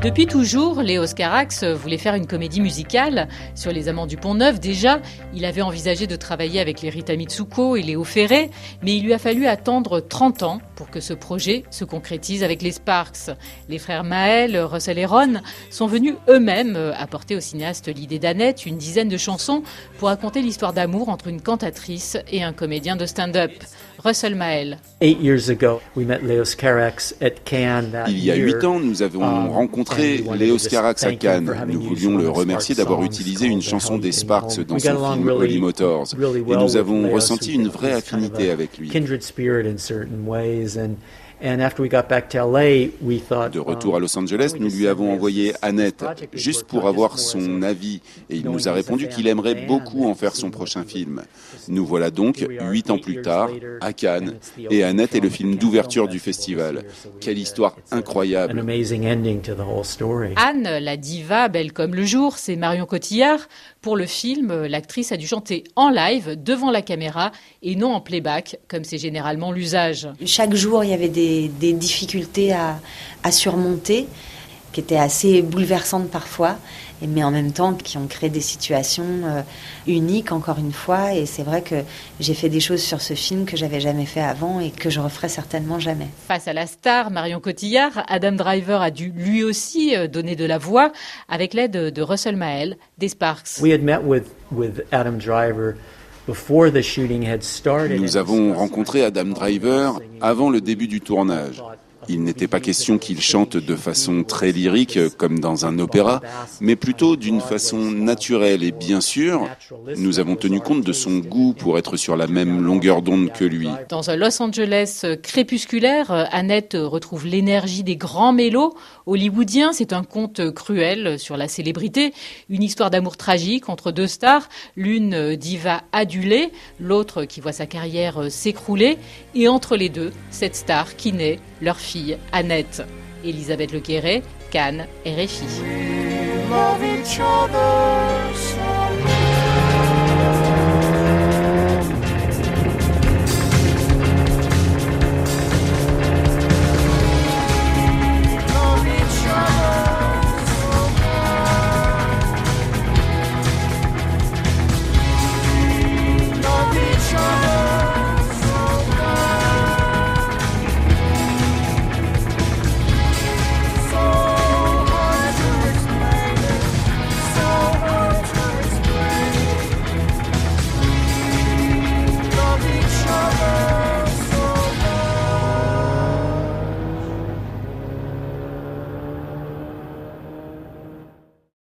Depuis toujours, Léos Carax voulait faire une comédie musicale. Sur Les Amants du Pont-Neuf, déjà, il avait envisagé de travailler avec les Rita Mitsuko et Léo Ferré, mais il lui a fallu attendre 30 ans pour que ce projet se concrétise avec les Sparks. Les frères Maël, Russell et Ron sont venus eux-mêmes apporter au cinéaste l'idée d'Annette, une dizaine de chansons pour raconter l'histoire d'amour entre une cantatrice et un comédien de stand-up. Russell Maël. Il y a 8 ans, nous avons rencontré Léos Carax à Cannes. Nous voulions le remercier d'avoir utilisé une chanson des Sparks dans son film Holly Motors. Et nous avons ressenti une vraie affinité avec lui. De retour à Los Angeles, nous lui avons envoyé Annette, juste pour avoir son avis, et il nous a répondu qu'il aimerait beaucoup en faire son prochain film. Nous voilà donc, 8 ans plus tard, à Cannes, et Annette est le film d'ouverture du festival. Quelle histoire incroyable! Anne, la diva, belle comme le jour, c'est Marion Cotillard. Pour le film, l'actrice a dû chanter en live, devant la caméra, et non en playback, comme c'est généralement l'usage. Chaque jour, il y avait des difficultés à surmonter, qui étaient assez bouleversantes parfois, mais en même temps qui ont créé des situations uniques, encore une fois. Et c'est vrai que j'ai fait des choses sur ce film que j'avais jamais fait avant et que je referai certainement jamais. Face à la star Marion Cotillard, Adam Driver a dû lui aussi donner de la voix avec l'aide de Russell Maël des Sparks. Nous avons rencontré Adam Driver avant le début du tournage. Il n'était pas question qu'il chante de façon très lyrique, comme dans un opéra, mais plutôt d'une façon naturelle. Et bien sûr, nous avons tenu compte de son goût pour être sur la même longueur d'onde que lui. Dans un Los Angeles crépusculaire, Annette retrouve l'énergie des grands mélos hollywoodiens. C'est un conte cruel sur la célébrité, une histoire d'amour tragique entre deux stars, l'une diva adulée, l'autre qui voit sa carrière s'écrouler. Et entre les deux, cette star qui naît, leur fille Annette. Elisabeth Lequéré, Cannes, RFI.